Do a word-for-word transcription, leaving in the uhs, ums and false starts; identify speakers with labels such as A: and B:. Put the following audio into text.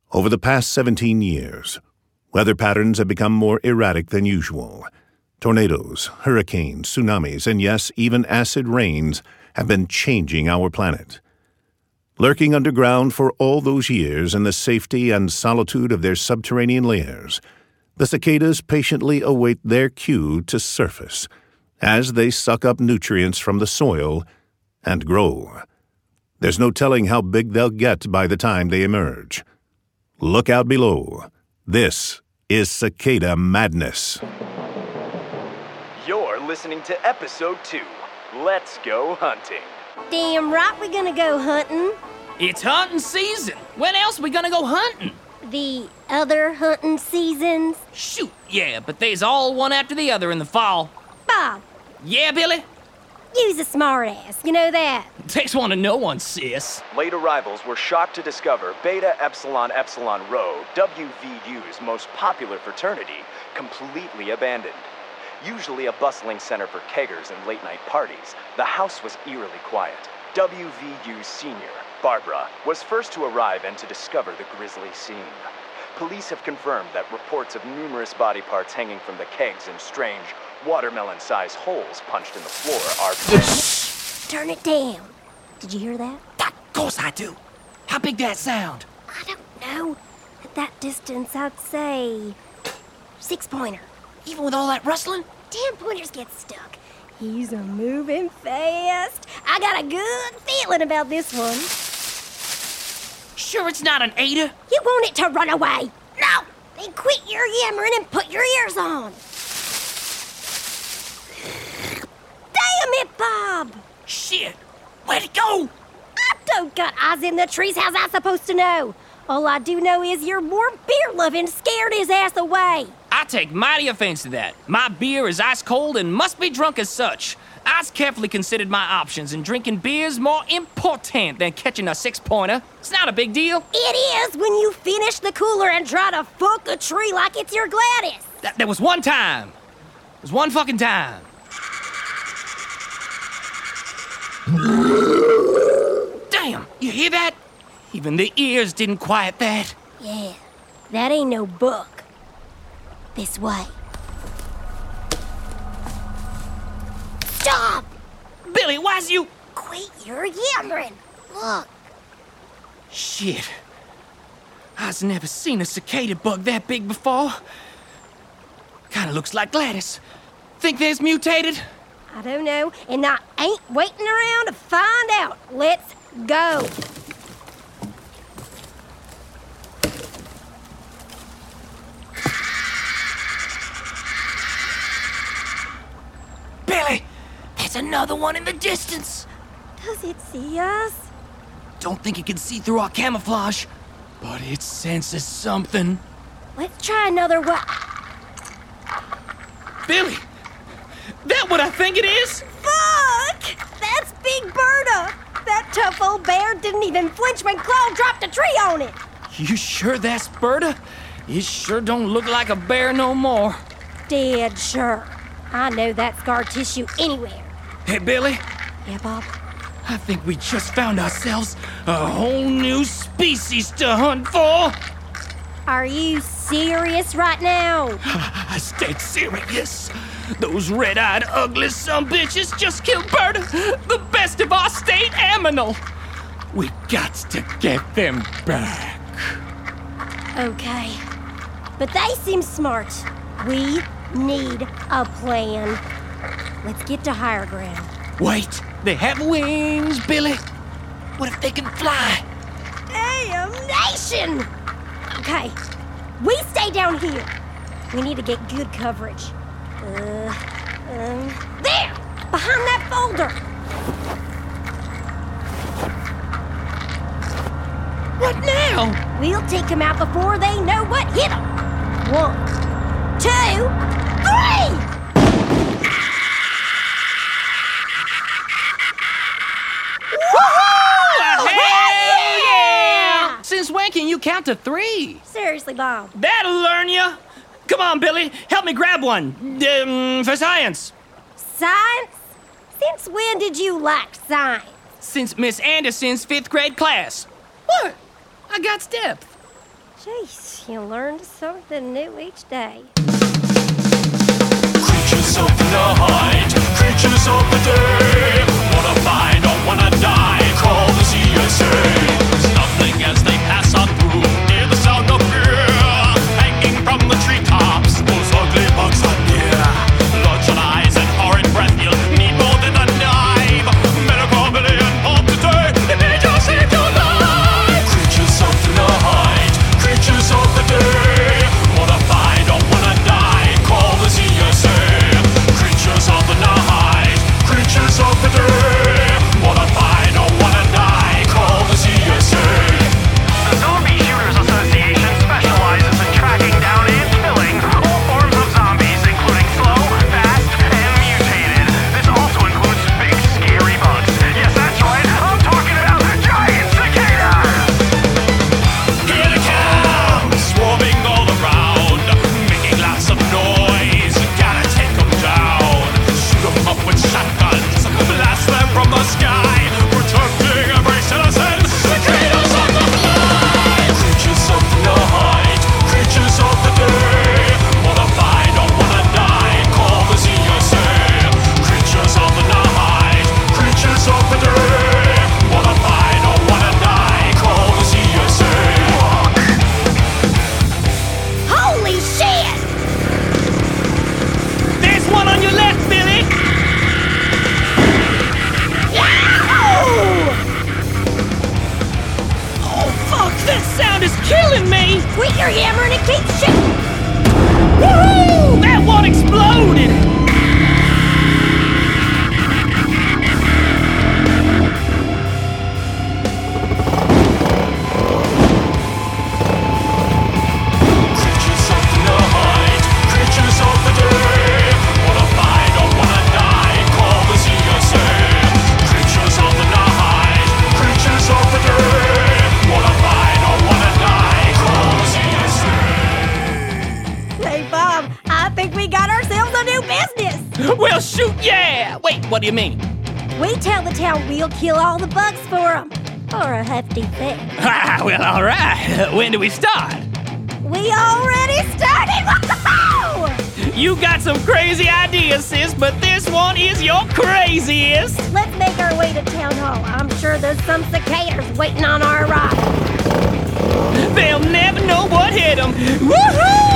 A: Over the past seventeen years, weather patterns have become more erratic than usual. Tornadoes, hurricanes, tsunamis, and yes, even acid rains have been changing our planet. Lurking underground for all those years in the safety and solitude of their subterranean lairs, the cicadas patiently await their cue to surface as they suck up nutrients from the soil and grow. There's no telling how big they'll get by the time they emerge. Look out below. This is Cicada Madness.
B: You're listening to episode two. Let's go hunting.
C: Damn right we're gonna go hunting.
D: It's hunting season. When else we gonna go hunting?
C: The other hunting seasons.
D: Shoot, yeah, but they's all one after the other in the fall.
C: Bob,
D: Yeah, Billy?
C: you's a smartass, you know that.
D: Takes one to know one, sis.
B: Late arrivals were shocked to discover Beta Epsilon Epsilon Rho, W V U's most popular fraternity, completely abandoned. Usually a bustling center for keggers and late-night parties, the house was eerily quiet. W V U's senior, Barbara, was first to arrive and to discover the grisly scene. Police have confirmed that reports of numerous body parts hanging from the kegs and strange, watermelon-sized holes punched in the floor are...
C: Turn it down. Did you hear that?
D: Of course I do. How big that sound?
C: I don't know. At that distance, I'd say... Six-pointer.
D: Even with all that rustling?
C: Ten pointers get stuck. He's a moving fast. I got a good feeling about this one.
D: Sure it's not an aider?
C: You want it to run away? No! Then quit your yammering and put your ears on. Damn it, Bob!
D: Shit! Where'd it go?
C: I don't got eyes in the trees. How's I supposed to know? All I do know is your more beer-loving scared his ass away.
D: I take mighty offense to that. My beer is ice cold and must be drunk as such. I's carefully considered my options, and drinking beer's more important than catching a six-pointer. It's not a big deal.
C: It is when you finish the cooler and try to fuck a tree like it's your Gladys.
D: That, there was one time. There was one fucking time. Damn, you hear that? Even the ears didn't quiet that.
C: Yeah, that ain't no book. This way. Stop!
D: Billy, why's you...
C: Quit your yammering. Look.
D: Shit. I's never seen a cicada bug that big before. Kinda looks like Gladys. Think there's mutated?
C: I don't know, and I ain't waiting around to find out. Let's go.
D: Billy, there's another one in the distance.
C: Does it see us?
D: Don't think it can see through our camouflage, but it senses something.
C: Let's try another one.
D: Billy, that what I think it is?
C: Fuck! That's Big Berta. That tough old bear didn't even flinch when Claw dropped a tree on it.
D: You sure that's Berta? It sure don't look like a bear no more.
C: Dead sure. I know that scar tissue anywhere.
D: Hey, Billy,
C: Yeah, Bob?
D: I think we just found ourselves a whole new species to hunt for.
C: Are you serious right now?
D: I stayed serious. Those red-eyed, ugly sumbitches just killed Berta, the best of our state aminal. We got to get them back.
C: Okay. But they seem smart. We need a plan. Let's get to higher ground.
D: Wait, they have wings, Billy. What if they can fly?
C: Damnation! Okay, we stay down here. We need to get good coverage. Uh, um, there! Behind that boulder!
D: What now?
C: We'll take them out before they know what hit them. One, two, three!
D: Woohoo! Hell yeah! Since when can you count to three?
C: Seriously, Bob.
D: That'll learn you. Come on, Billy, help me grab one. Um, for science.
C: Science? Since when did you like science?
D: Since Miss Anderson's fifth grade class. What? I got depth.
C: Jeez, you learn something new each day.
E: Creatures of the night, creatures of the day. Wanna find or wanna die, call the C S A. Snuffling as they pass on through, hear the sound of fear. Hanging from the treetops, those ugly bugs are near. Bloodshot eyes and horrid breath, you'll need more than a knife. Medical million of the day, it may just save your life. Creatures of the night, creatures of the day. Wanna find or wanna die, call the C S A. Creatures of the night, creatures of the day. Wanna find or wanna die, call the C S A.
F: The Zombie Shooters Association specializes in tracking down and killing all forms of zombies, including slow, fast, and mutated. This also includes big, scary bugs. Yes, that's right, I'm talking about giant cicadas!
E: Here they come, swarming all around, making lots of noise. Gotta take them down. Shoot them up with shotguns, blast them from the sky, protecting every citizen. Cicadas on the fly. Creatures of the night, creatures of the day. Wanna find or wanna die, call the C S A. Creatures of the night, creatures of the day. Wanna find or wanna die, call the C S A.
C: Holy shit!
D: There's one on your left, Billy!
C: Yahoo!
D: Oh, fuck, that sound is killing me!
C: Quit your yammering and keep shooting!
D: Woohoo! That one exploded!
E: Creatures of the night, creatures of the day. Wanna find or wanna die, call the C S A. Creatures of the night, creatures of the day. Wanna find or wanna die, call the C S A.
C: Hey, Bob, I think we got ourselves a new business!
D: Well, shoot, yeah! Wait, what do you mean?
C: We tell the town we'll kill all the bugs for them. For a hefty fee.
D: Ah, well, all right. When do we start?
C: We already started! Whoa!
D: You got some crazy ideas, sis, but this one is your craziest.
C: Let's make our way to town hall. I'm sure there's some cicadas waiting on our ride.
D: They'll never know what hit them. Woohoo!